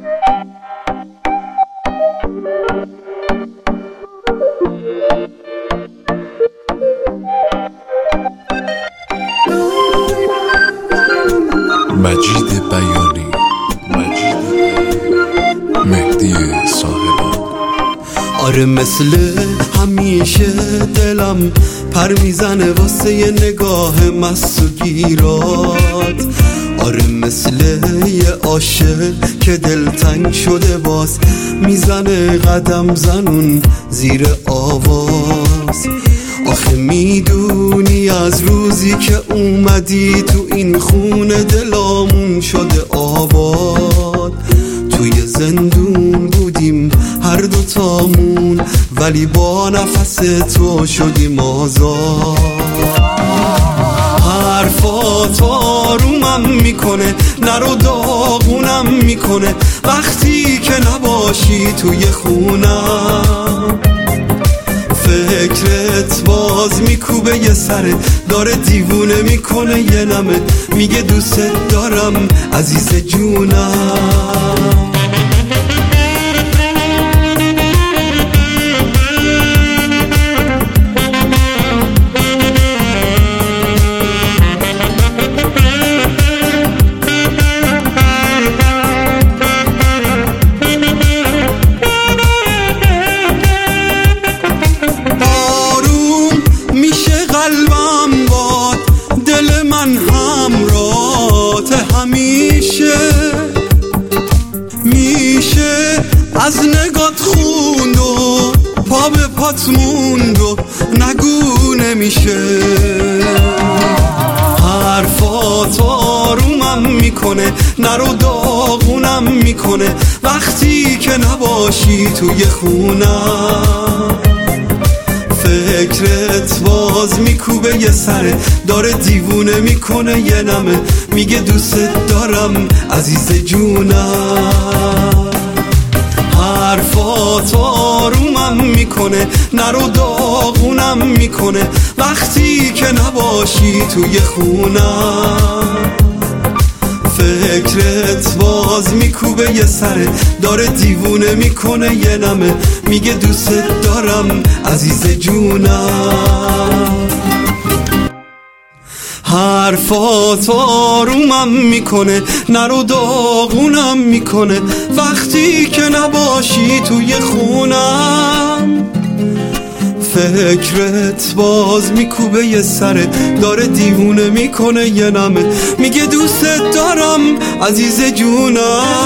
مجید بیانی، مهدی صاحبان. آره مثل همیشه دلم پر میزنه واسه یه نگاه مست و گیرات. آره مثل یه عاشق که دلتنگ شده باز میزنه قدم زنون زیر آواز. آخه میدونی از روزی که اومدی تو این خونه دلامون شده آباد. توی زندون بودیم هر دوتامون ولی با نفس تو شدیم آزاد. حرفات آرومم میکنه نرو داغونم میکنه وقتی که نباشی توی خونم. فکرت باز میکوبه یه سره داره دیوونه میکنه یه نمه میگه دوست دارم عزیز جونم. میشه از نگات خوند و پا به پات موند و نگو نمیشه. حرفات آرومم میکنه نرو داغونم میکنه وقتی که نباشی توی خونم. فکرت باز میکوبه یه سره داره دیوونه میکنه یه نمه میگه دوست دارم عزیز جونم. حرفات آرومم میکنه نرو داغونم میکنه وقتی که نباشی توی خونم. فکرت باز میکوبه یه سره داره دیوونه میکنه یه نمه میگه دوست دارم عزیز جونم. حرفات آرومم میکنه نرو داغونم میکنه وقتی که نباشی توی خونم. فکرت باز میکوبه یه سره داره دیوونه میکنه یه نمه میگه دوست دارم عزیز جونم.